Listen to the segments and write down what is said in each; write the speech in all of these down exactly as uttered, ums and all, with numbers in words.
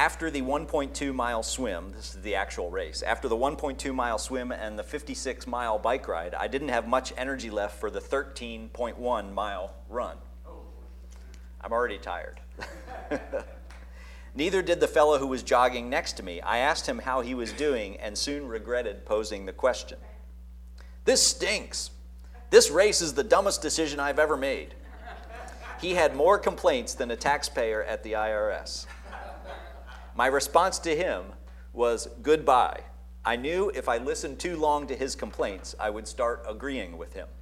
After the one point two mile swim, this is the actual race, after the one point two mile swim and the fifty-six mile bike ride, I didn't have much energy left for the thirteen point one mile run. I'm already tired. Neither did the fellow who was jogging next to me. I asked him how he was doing and soon regretted posing the question. This stinks. This race is the dumbest decision I've ever made. He had more complaints than a taxpayer at the I R S. My response to him was goodbye. I knew if I listened too long to his complaints, I would start agreeing with him.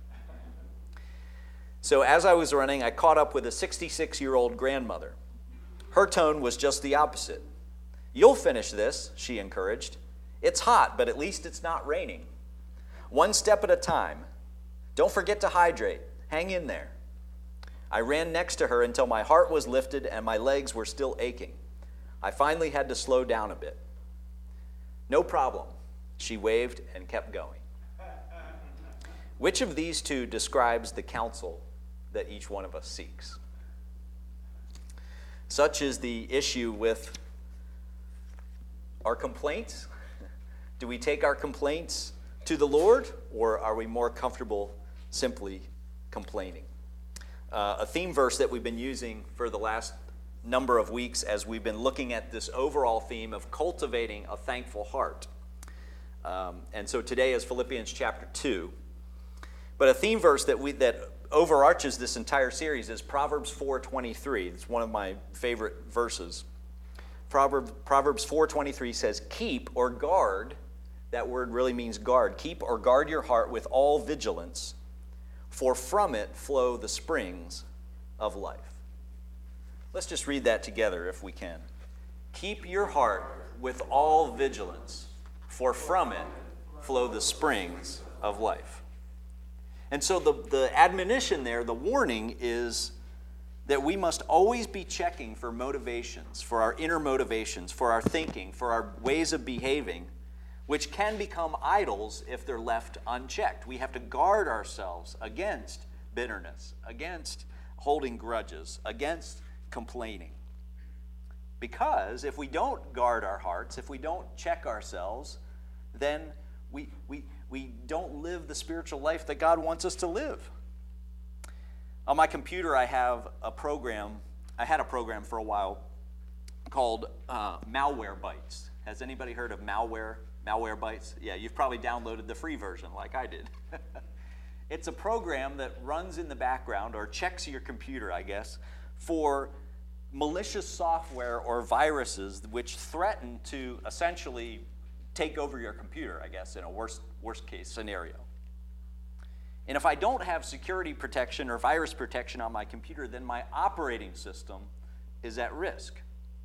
So as I was running, I caught up with a sixty-six-year-old grandmother. Her tone was just the opposite. You'll finish this, she encouraged. It's hot, but at least it's not raining. One step at a time. Don't forget to hydrate. Hang in there. I ran next to her until my heart was lifted and my legs were still aching. I finally had to slow down a bit. No problem, she waved and kept going. Which of these two describes the counsel that each one of us seeks? Such is the issue with our complaints. Do we take our complaints to the Lord, or are we more comfortable simply complaining? Uh, a theme verse that we've been using for the last number of weeks as we've been looking at this overall theme of cultivating a thankful heart. Um, and so today is Philippians chapter two. But a theme verse that we that overarches this entire series is Proverbs four twenty-three. It's one of my favorite verses. Proverbs, Proverbs four twenty-three says, keep or guard, that word really means guard, keep or guard your heart with all vigilance, for from it flow the springs of life. Let's just read that together if we can. Keep your heart with all vigilance, for from it flow the springs of life. And so the, the admonition there, the warning is that we must always be checking for motivations, for our inner motivations, for our thinking, for our ways of behaving, which can become idols if they're left unchecked. We have to guard ourselves against bitterness, against holding grudges, against complaining. Because if we don't guard our hearts, if we don't check ourselves, then we we we don't live the spiritual life that God wants us to live. On my computer, I have a program, I had a program for a while called uh, Malwarebytes. Has anybody heard of malware, Malwarebytes? Yeah, you've probably downloaded the free version like I did. It's a program that runs in the background, or checks your computer, I guess, for malicious software or viruses which threaten to essentially take over your computer, I guess, in a worst, worst case scenario. And if I don't have security protection or virus protection on my computer, then my operating system is at risk.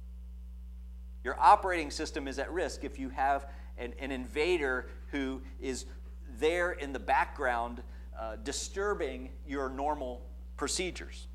Your operating system is at risk if you have an, an invader who is there in the background uh, disturbing your normal procedures.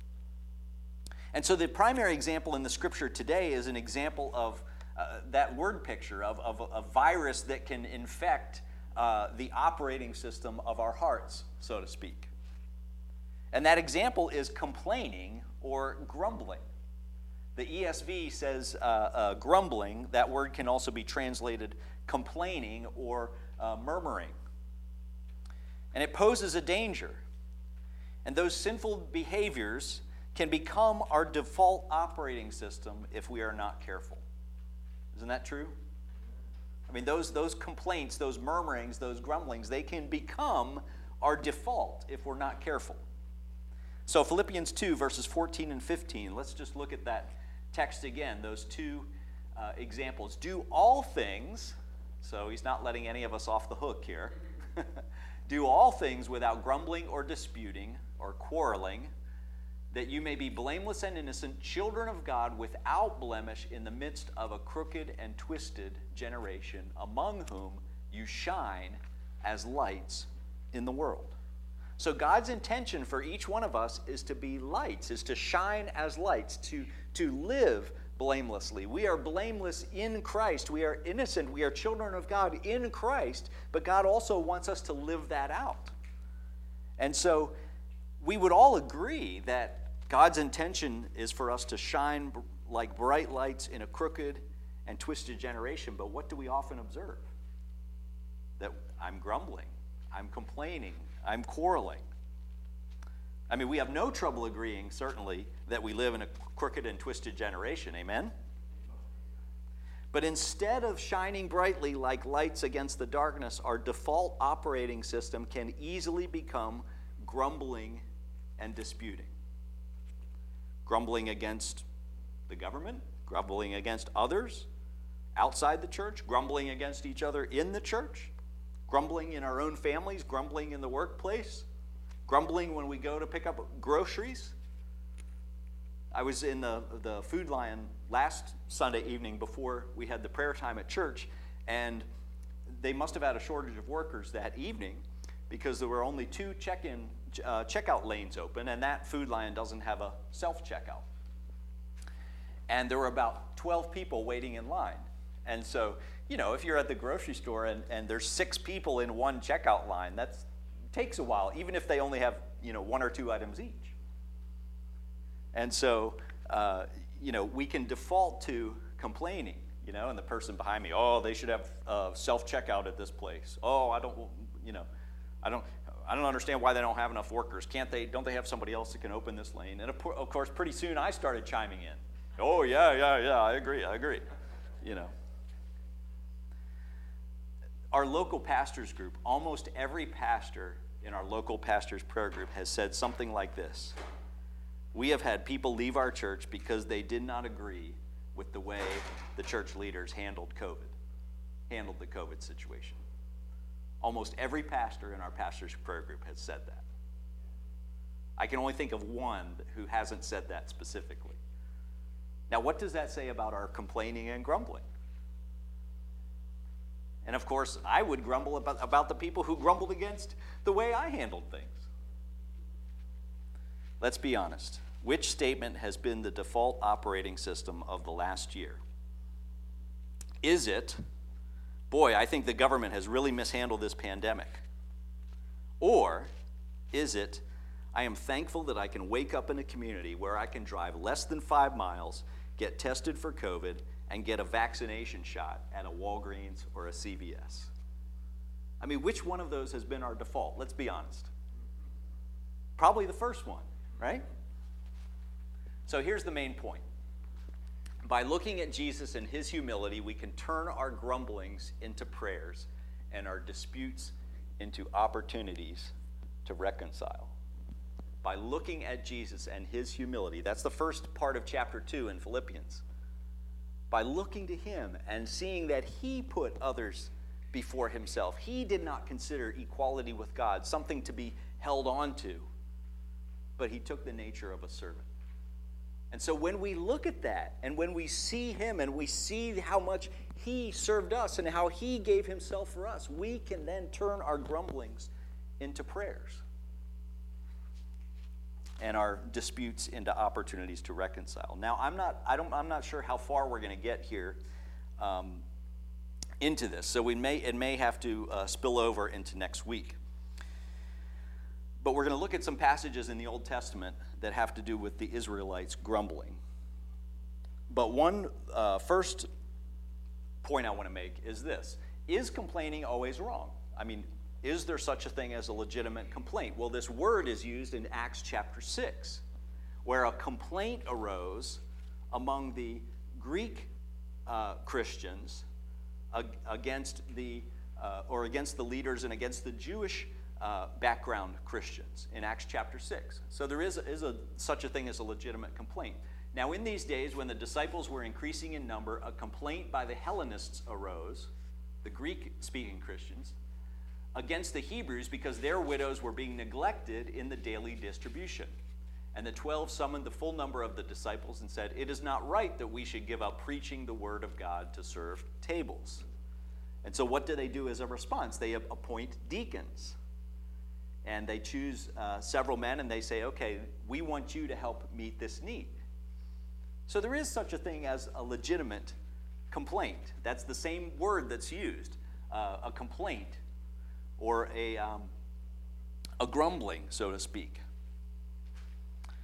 And so the primary example in the scripture today is an example of uh, that word picture of, of a virus that can infect uh, the operating system of our hearts, so to speak. And that example is complaining or grumbling. The E S V says uh, uh, grumbling. That word can also be translated complaining or uh, murmuring. And it poses a danger. And those sinful behaviors can become our default operating system if we are not careful. Isn't that true? I mean, those, those complaints, those murmurings, those grumblings, they can become our default if we're not careful. So Philippians two, verses fourteen and fifteen, let's just look at that text again, those two uh, examples. Do all things, so he's not letting any of us off the hook here. Do all things without grumbling or disputing or quarreling, that you may be blameless and innocent, children of God without blemish in the midst of a crooked and twisted generation, among whom you shine as lights in the world. So God's intention for each one of us is to be lights, is to shine as lights, to, to live blamelessly. We are blameless in Christ. We are innocent. We are children of God in Christ, but God also wants us to live that out. And so we would all agree that God's intention is for us to shine like bright lights in a crooked and twisted generation, but what do we often observe? That I'm grumbling, I'm complaining, I'm quarreling. I mean, we have no trouble agreeing, certainly, that we live in a crooked and twisted generation, amen? But instead of shining brightly like lights against the darkness, our default operating system can easily become grumbling and disputing. Grumbling against the government, grumbling against others outside the church, grumbling against each other in the church, grumbling in our own families, grumbling in the workplace, grumbling when we go to pick up groceries. I was in the, the Food Lion last Sunday evening before we had the prayer time at church, and they must have had a shortage of workers that evening because there were only two check-in, uh, checkout lanes open, and that Food Lion doesn't have a self-checkout. And there were about twelve people waiting in line. And so, you know, if you're at the grocery store and, and there's six people in one checkout line, that takes a while, even if they only have, you know, one or two items each. And so, uh, you know, we can default to complaining, you know, and the person behind me, oh, they should have uh, self-checkout at this place. Oh, I don't, you know, I don't, I don't understand why they don't have enough workers. Can't they, don't they have somebody else that can open this lane? And of, of course, pretty soon I started chiming in. Oh, yeah, yeah, yeah, I agree, I agree, you know. Our local pastors group, almost every pastor in our local pastors prayer group has said something like this. We have had people leave our church because they did not agree with the way the church leaders handled COVID, handled the COVID situation. Almost every pastor in our pastors prayer group has said that. I can only think of one who hasn't said that specifically. Now, what does that say about our complaining and grumbling? And of course, I would grumble about, about the people who grumbled against the way I handled things. Let's be honest. Which statement has been the default operating system of the last year? Is it, boy, I think the government has really mishandled this pandemic? Or is it, I am thankful that I can wake up in a community where I can drive less than five miles, get tested for COVID, and get a vaccination shot at a Walgreens or a C V S? I mean, which one of those has been our default? Let's be honest. Probably the first one, right? So here's the main point. By looking at Jesus and his humility, we can turn our grumblings into prayers and our disputes into opportunities to reconcile. By looking at Jesus and his humility, that's the first part of chapter two in Philippians. By looking to him and seeing that he put others before himself. He did not consider equality with God something to be held on to, but he took the nature of a servant. And so when we look at that, and when we see him, and we see how much he served us and how he gave himself for us, we can then turn our grumblings into prayers and our disputes into opportunities to reconcile. Now, I'm not, I don't, I'm not sure how far we're going to get here um, into this, so we may, it may have to uh, spill over into next week. But we're going to look at some passages in the Old Testament that have to do with the Israelites grumbling. But one uh, first point I want to make is this. Is complaining always wrong? I mean, is there such a thing as a legitimate complaint? Well, this word is used in Acts chapter six, where a complaint arose among the Greek uh, Christians ag- against the, uh, or against the leaders and against the Jewish Uh, background Christians in Acts chapter six. So there is, a, is a, such a thing as a legitimate complaint. Now, in these days, when the disciples were increasing in number, a complaint by the Hellenists arose, the Greek-speaking Christians, against the Hebrews because their widows were being neglected in the daily distribution. And the twelve summoned the full number of the disciples and said, "It is not right that we should give up preaching the word of God to serve tables." And so what do they do as a response? They appoint deacons. And they choose uh, several men and they say, okay, we want you to help meet this need. So there is such a thing as a legitimate complaint. That's the same word that's used, uh, a complaint or a, um, a grumbling, so to speak.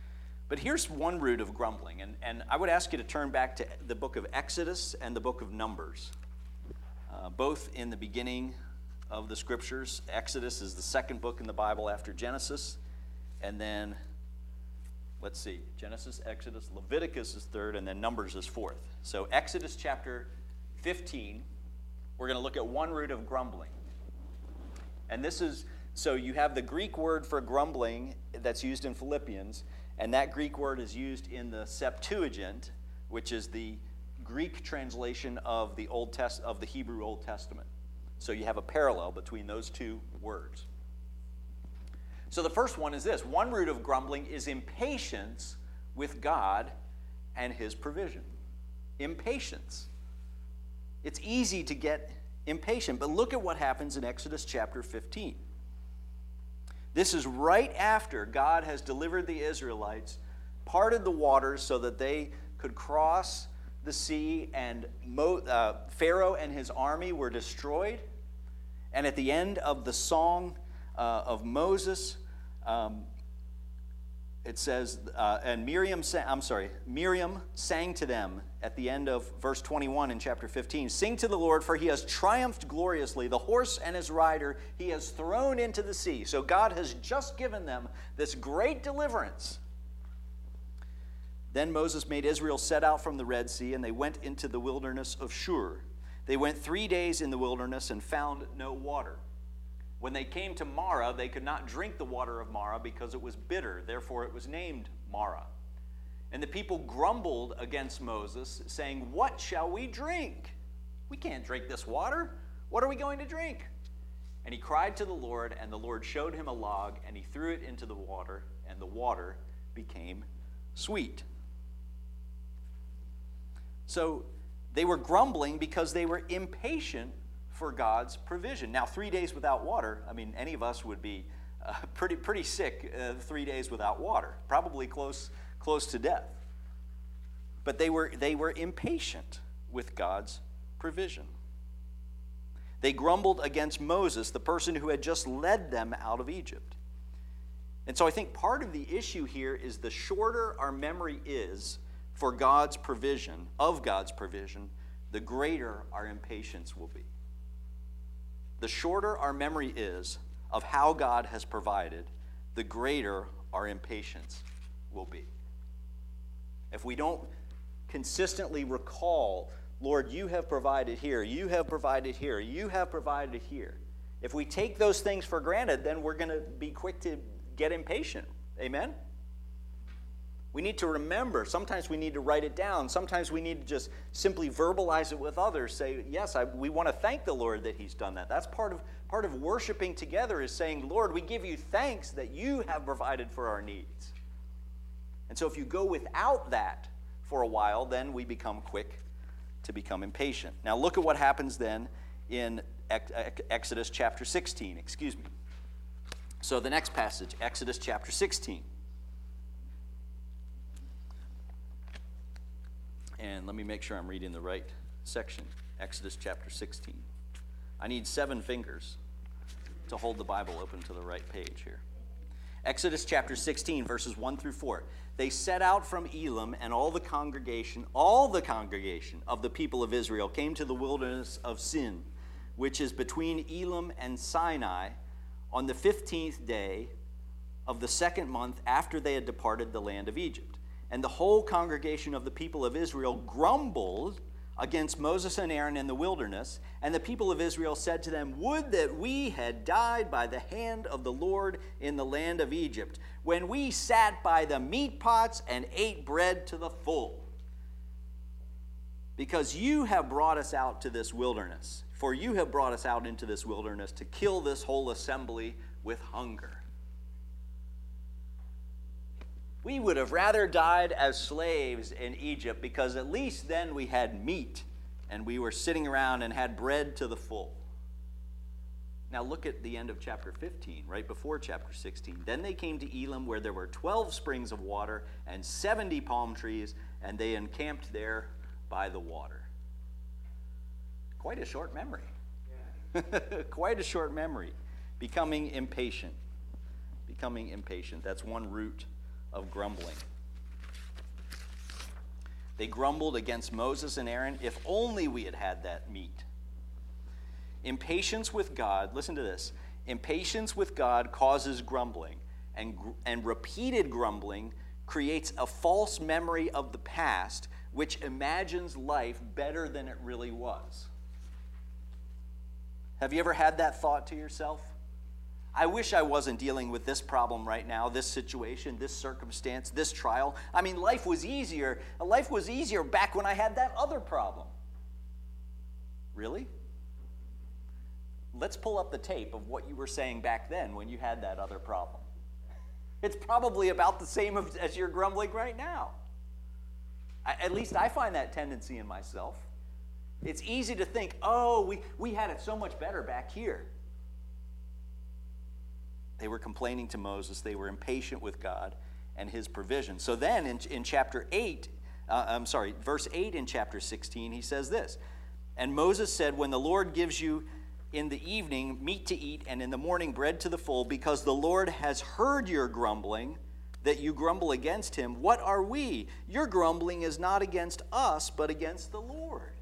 But here's one root of grumbling, and, and I would ask you to turn back to the book of Exodus and the book of Numbers, uh, both in the beginning of the scriptures. Exodus is the second book in the Bible after Genesis, and then, let's see, Genesis, Exodus, Leviticus is third, and then Numbers is fourth. So Exodus chapter fifteen, we're going to look at one root of grumbling. And this is, so you have the Greek word for grumbling that's used in Philippians, and that Greek word is used in the Septuagint, which is the Greek translation of the Old Test of the Hebrew Old Testament. So you have a parallel between those two words. So the first one is this: one root of grumbling is impatience with God and his provision. Impatience. It's easy to get impatient, but look at what happens in Exodus chapter fifteen. This is right after God has delivered the Israelites, parted the waters so that they could cross the sea, and Mo, uh, Pharaoh and his army were destroyed. And at the end of the song uh, of Moses, um, it says, uh, and Miriam, sang, I'm sorry, Miriam sang to them at the end of verse twenty-one in chapter fifteen, "Sing to the Lord, for he has triumphed gloriously. The horse and his rider he has thrown into the sea." So God has just given them this great deliverance. Then Moses made Israel set out from the Red Sea, and they went into the wilderness of Shur. They went three days in the wilderness and found no water. When they came to Marah, they could not drink the water of Marah because it was bitter. Therefore, it was named Marah. And the people grumbled against Moses, saying, "What shall we drink? We can't drink this water. What are we going to drink?" And he cried to the Lord, and the Lord showed him a log, and he threw it into the water, and the water became sweet. So they were grumbling because they were impatient for God's provision. Now, three days without water, I mean, any of us would be uh, pretty pretty sick uh, three days without water, probably close close to death. But they were they were impatient with God's provision. They grumbled against Moses, the person who had just led them out of Egypt. And so I think part of the issue here is the shorter our memory is for God's provision, of God's provision, the greater our impatience will be. The shorter our memory is of how God has provided, the greater our impatience will be. If we don't consistently recall, "Lord, you have provided here, you have provided here, you have provided here," if we take those things for granted, then we're going to be quick to get impatient. Amen? We need to remember. Sometimes we need to write it down. Sometimes we need to just simply verbalize it with others. Say, yes, I, we want to thank the Lord that he's done that. That's part of, part of worshiping together, is saying, "Lord, we give you thanks that you have provided for our needs." And so if you go without that for a while, then we become quick to become impatient. Now look at what happens then in Exodus chapter sixteen. Excuse me. So the next passage, Exodus chapter sixteen. And let me make sure I'm reading the right section. Exodus chapter sixteen. I need seven fingers to hold the Bible open to the right page here. Exodus chapter sixteen, verses one through four. They set out from Elim, and all the congregation, all the congregation of the people of Israel came to the wilderness of Sin, which is between Elim and Sinai, on the fifteenth day of the second month after they had departed the land of Egypt. And the whole congregation of the people of Israel grumbled against Moses and Aaron in the wilderness. And the people of Israel said to them, "Would that we had died by the hand of the Lord in the land of Egypt, when we sat by the meat pots and ate bread to the full. Because you have brought us out to this wilderness, for you have brought us out into this wilderness to kill this whole assembly with hunger." We would have rather died as slaves in Egypt, because at least then we had meat and we were sitting around and had bread to the full. Now look at the end of chapter fifteen, right before chapter sixteen. Then they came to Elim, where there were twelve springs of water and seventy palm trees, and they encamped there by the water. Quite a short memory. Yeah. Quite a short memory. Becoming impatient. Becoming impatient. That's one root of grumbling. They grumbled against Moses and Aaron. If only we had had that meat. Impatience with God, listen to this. Impatience with God causes grumbling, and, and repeated grumbling creates a false memory of the past, which imagines life better than it really was. Have you ever had that thought to yourself? I wish I wasn't dealing with this problem right now, this situation, this circumstance, this trial. I mean, life was easier. Life was easier back when I had that other problem. Really? Let's pull up the tape of what you were saying back then when you had that other problem. It's probably about the same as you're grumbling right now. At least I find that tendency in myself. It's easy to think, oh, we, we had it so much better back here. They were complaining to Moses. They were impatient with God and his provision. So then in, in chapter eight, uh, I'm sorry, verse eight in chapter sixteen, he says this, and Moses said, when the Lord gives you in the evening meat to eat, and in the morning bread to the full, because the Lord has heard your grumbling, that you grumble against him. What are we? Your grumbling is not against us, but against the Lord.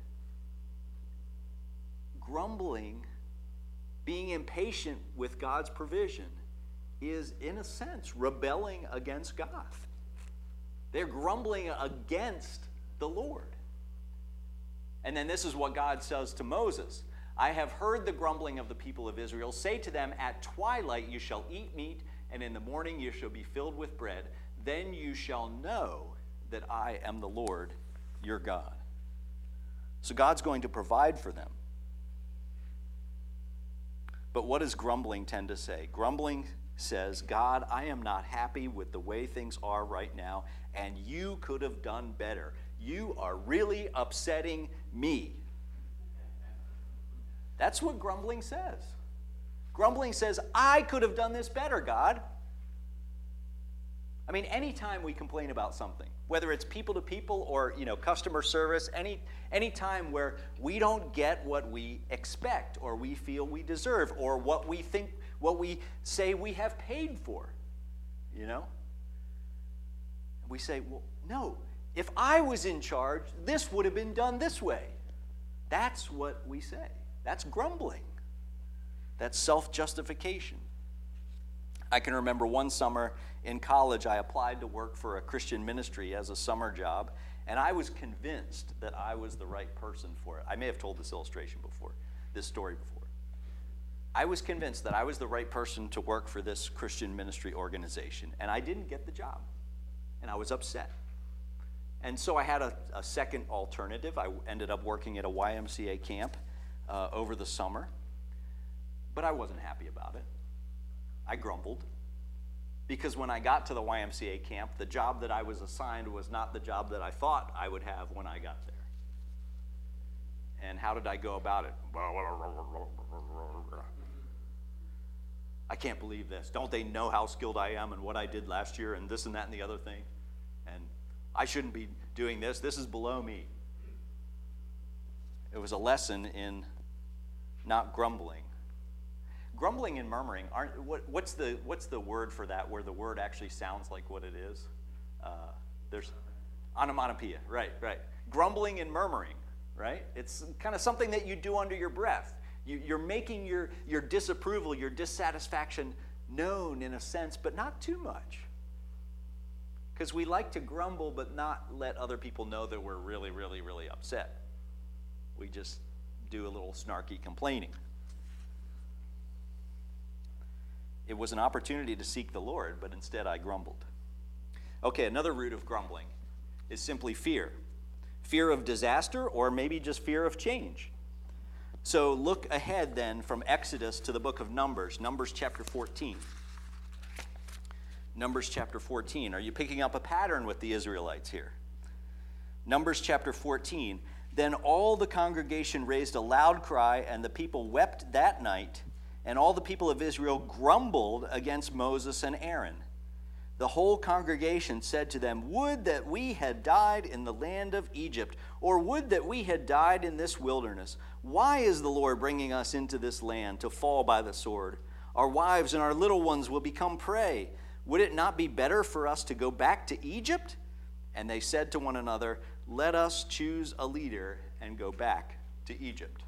Grumbling, being impatient with God's provision, is, in a sense, rebelling against God. They're grumbling against the Lord. And then this is what God says to Moses. I have heard the grumbling of the people of Israel. Say to them, at twilight you shall eat meat, and in the morning you shall be filled with bread. Then you shall know that I am the Lord your God. So God's going to provide for them. But what does grumbling tend to say? Grumbling says, God, I am not happy with the way things are right now, and you could have done better. You are really upsetting me. That's what grumbling says. Grumbling says, I could have done this better, God. I mean, anytime we complain about something, whether it's people to people or, you know, customer service, any any time where we don't get what we expect or we feel we deserve or what we think, what we say we have paid for, you know? We say, well, no, if I was in charge, this would have been done this way. That's what we say. That's grumbling. That's self-justification. I can remember one summer in college, I applied to work for a Christian ministry as a summer job, and I was convinced that I was the right person for it. I may have told this illustration before, this story before. I was convinced that I was the right person to work for this Christian ministry organization, and I didn't get the job, and I was upset. And so I had a, a second alternative. I ended up working at a Y M C A camp uh, over the summer, but I wasn't happy about it. I grumbled because when I got to the Y M C A camp, the job that I was assigned was not the job that I thought I would have when I got there. And how did I go about it? I can't believe this. Don't they know how skilled I am and what I did last year and this and that and the other thing? And I shouldn't be doing this. This is below me. It was a lesson in not grumbling. Grumbling and murmuring aren't. What, what's the what's the word for that? Where the word actually sounds like what it is? Uh, there's onomatopoeia. Right, right. Grumbling and murmuring. Right. It's kind of something that you do under your breath. You, you're making your your disapproval, your dissatisfaction known in a sense, but not too much. Because we like to grumble, but not let other people know that we're really, really, really upset. We just do a little snarky complaining. It was an opportunity to seek the Lord, but instead I grumbled. Okay, another root of grumbling is simply fear. Fear of disaster, or maybe just fear of change. So look ahead then from Exodus to the book of Numbers, Numbers chapter fourteen. Numbers chapter fourteen. Are you picking up a pattern with the Israelites here? Numbers chapter fourteen. Then all the congregation raised a loud cry, and the people wept that night, and all the people of Israel grumbled against Moses and Aaron. The whole congregation said to them, would that we had died in the land of Egypt, or would that we had died in this wilderness. Why is the Lord bringing us into this land to fall by the sword? Our wives and our little ones will become prey. Would it not be better for us to go back to Egypt? And they said to one another, let us choose a leader and go back to Egypt.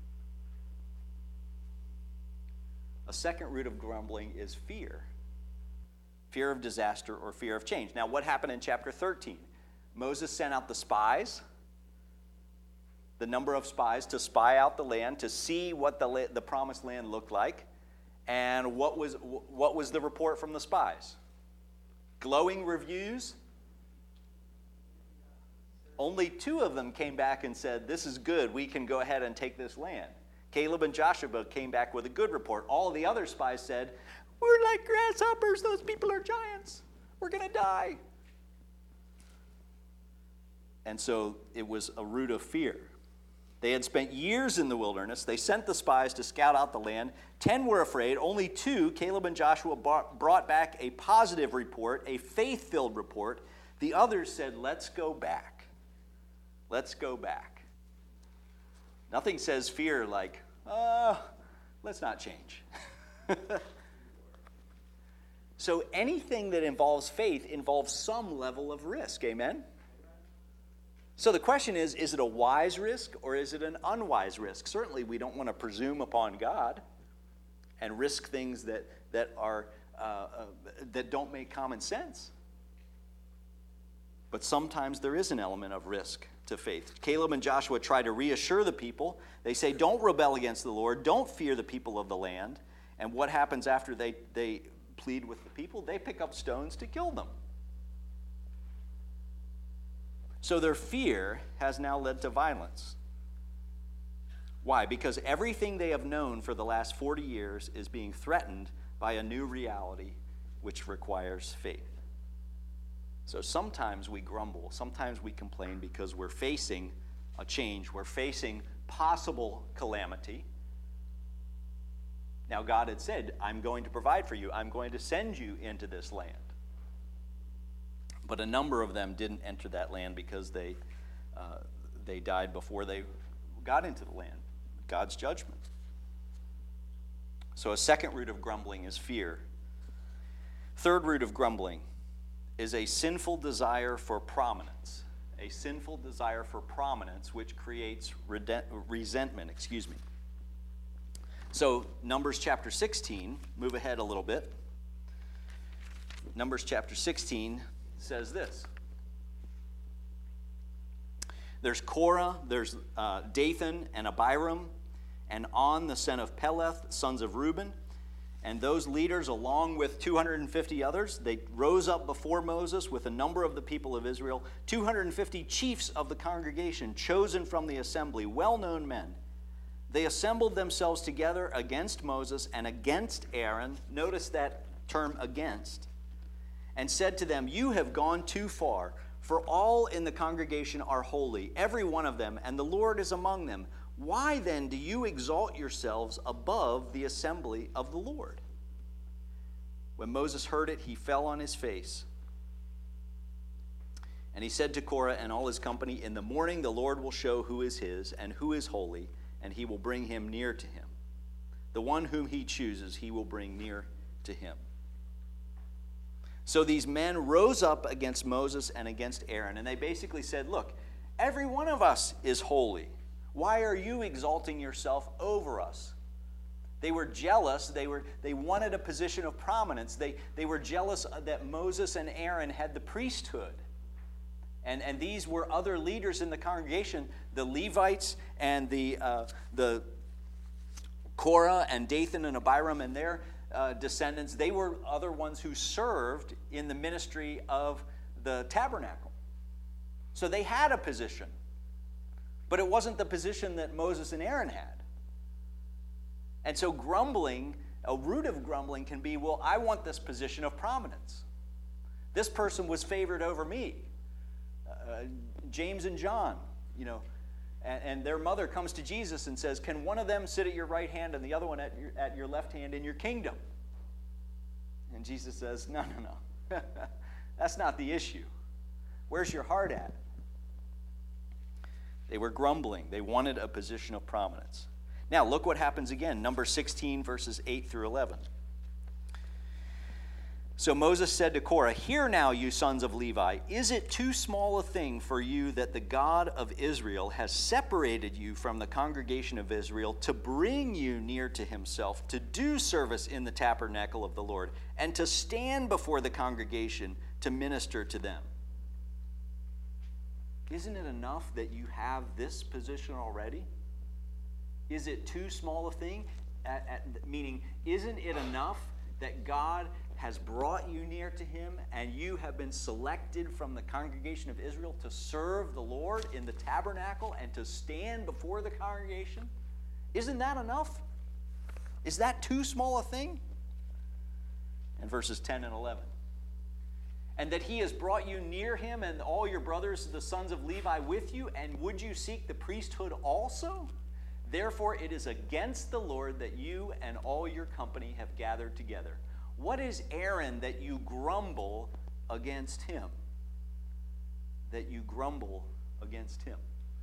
A second root of grumbling is fear. Fear of disaster or fear of change. Now, what happened in chapter thirteen? Moses sent out the spies, the number of spies to spy out the land, to see what the, la- the promised land looked like. And what was, what was the report from the spies? Glowing reviews. Only two of them came back and said, this is good, we can go ahead and take this land. Caleb and Joshua came back with a good report. All the other spies said, we're like grasshoppers, those people are giants. We're going to die. And so it was a root of fear. They had spent years in the wilderness. They sent the spies to scout out the land. Ten were afraid. Only two, Caleb and Joshua, brought back a positive report, a faith-filled report. The others said, let's go back. Let's go back. Nothing says fear like, uh, let's not change. So anything that involves faith involves some level of risk, amen? So the question is, is it a wise risk or is it an unwise risk? Certainly we don't want to presume upon God and risk things that, that, are, uh, uh, that don't make common sense. But sometimes there is an element of risk to faith. Caleb and Joshua try to reassure the people. They say, don't rebel against the Lord. Don't fear the people of the land. And what happens after they, they plead with the people? They pick up stones to kill them. So their fear has now led to violence. Why? Because everything they have known for the last forty years is being threatened by a new reality which requires faith. So sometimes we grumble, sometimes we complain because we're facing a change, we're facing possible calamity. Now God had said, I'm going to provide for you, I'm going to send you into this land. But a number of them didn't enter that land because they, uh, they died before they got into the land. God's judgment. So a second root of grumbling is fear. Third root of grumbling is a sinful desire for prominence. A sinful desire for prominence, which creates rede- resentment. Excuse me. So Numbers chapter sixteen, move ahead a little bit. Numbers chapter sixteen says this. There's Korah, there's uh, Dathan and Abiram, and On the son of Peleth, sons of Reuben. And those leaders, along with two hundred fifty others, they rose up before Moses with a number of the people of Israel, two hundred fifty chiefs of the congregation, chosen from the assembly, well-known men. They assembled themselves together against Moses and against Aaron. Notice that term, against. And said to them, you have gone too far, for all in the congregation are holy, every one of them, and the Lord is among them. Why then do you exalt yourselves above the assembly of the Lord? When Moses heard it, he fell on his face. And he said to Korah and all his company, in the morning the Lord will show who is his and who is holy, and he will bring him near to him. The one whom he chooses, he will bring near to him. So these men rose up against Moses and against Aaron, and they basically said, look, every one of us is holy. Why are you exalting yourself over us? They were jealous. They were they wanted a position of prominence. They, they were jealous that Moses and Aaron had the priesthood. And, and these were other leaders in the congregation, the Levites and the, uh, the Korah and Dathan and Abiram and their uh, descendants. They were other ones who served in the ministry of the tabernacle. So they had a position. But it wasn't the position that Moses and Aaron had. And so grumbling, a root of grumbling can be, well, I want this position of prominence. This person was favored over me. Uh, James and John, you know, and, and their mother comes to Jesus and says, can one of them sit at your right hand and the other one at your, at your left hand in your kingdom? And Jesus says, no, no, no. That's not the issue. Where's your heart at? They were grumbling. They wanted a position of prominence. Now, look what happens again. Number sixteen, verses eight through eleven. So Moses said to Korah, "Hear now, you sons of Levi, is it too small a thing for you that the God of Israel has separated you from the congregation of Israel to bring you near to himself, to do service in the tabernacle of the Lord, and to stand before the congregation to minister to them?" Isn't it enough that you have this position already? Is it too small a thing? At, at, meaning, isn't it enough that God has brought you near to him and you have been selected from the congregation of Israel to serve the Lord in the tabernacle and to stand before the congregation? Isn't that enough? Is that too small a thing? And verses ten and eleven. "And that he has brought you near him and all your brothers, the sons of Levi, with you, and would you seek the priesthood also? Therefore it is against the Lord that you and all your company have gathered together. What is Aaron that you grumble against him?" That you grumble against him.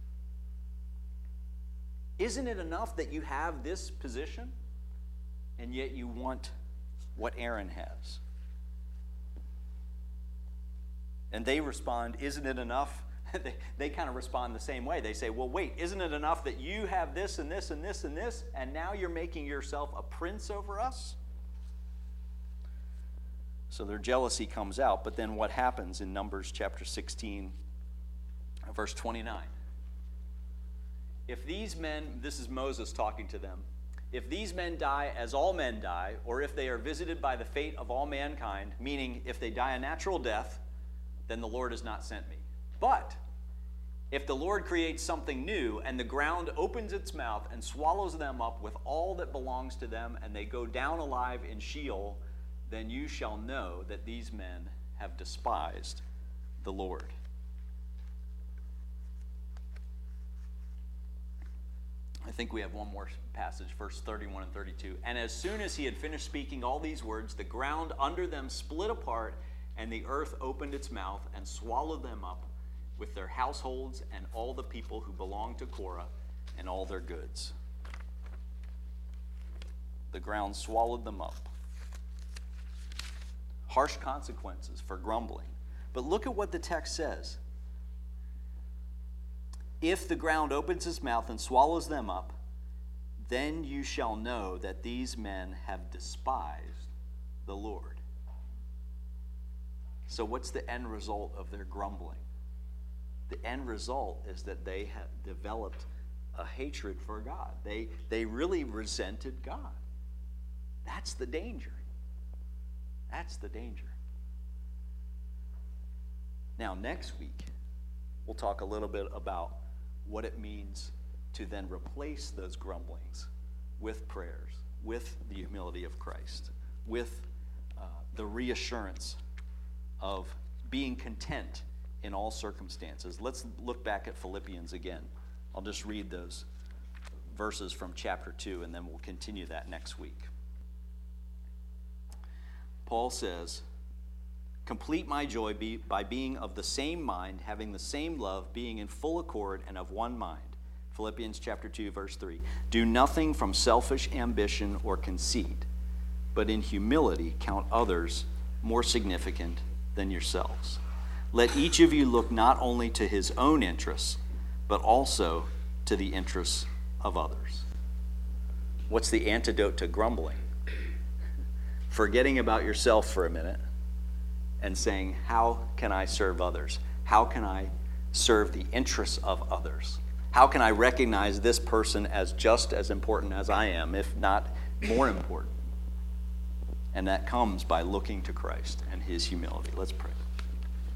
Isn't it enough that you have this position, and yet you want what Aaron has? And they respond, "Isn't it enough?" they they kind of respond the same way. They say, "Well, wait, isn't it enough that you have this and this and this and this, and now you're making yourself a prince over us?" So their jealousy comes out, but then what happens in Numbers chapter sixteen, verse twenty-nine? "If these men," this is Moses talking to them, "if these men die as all men die, or if they are visited by the fate of all mankind," meaning if they die a natural death, "then the Lord has not sent me. But if the Lord creates something new, and the ground opens its mouth and swallows them up with all that belongs to them, and they go down alive in Sheol, then you shall know that these men have despised the Lord." I think we have one more passage, verse thirty-one and thirty-two. "And as soon as he had finished speaking all these words, the ground under them split apart, and the earth opened its mouth and swallowed them up with their households and all the people who belonged to Korah and all their goods." The ground swallowed them up. Harsh consequences for grumbling. But look at what the text says. "If the ground opens its mouth and swallows them up, then you shall know that these men have despised the Lord." So what's the end result of their grumbling? The end result is that they have developed a hatred for God. They, they really resented God. That's the danger. That's the danger. Now, next week, we'll talk a little bit about what it means to then replace those grumblings with prayers, with the humility of Christ, with uh, the reassurance of being content in all circumstances. Let's look back at Philippians again. I'll just read those verses from chapter two, and then we'll continue that next week. Paul says, "Complete my joy be, by being of the same mind, having the same love, being in full accord and of one mind." Philippians chapter two, verse three. "Do nothing from selfish ambition or conceit, but in humility count others more significant than yourselves. Let each of you look not only to his own interests, but also to the interests of others." What's the antidote to grumbling? Forgetting about yourself for a minute and saying, how can I serve others? How can I serve the interests of others? How can I recognize this person as just as important as I am, if not more important? And that comes by looking to Christ and his humility. Let's pray.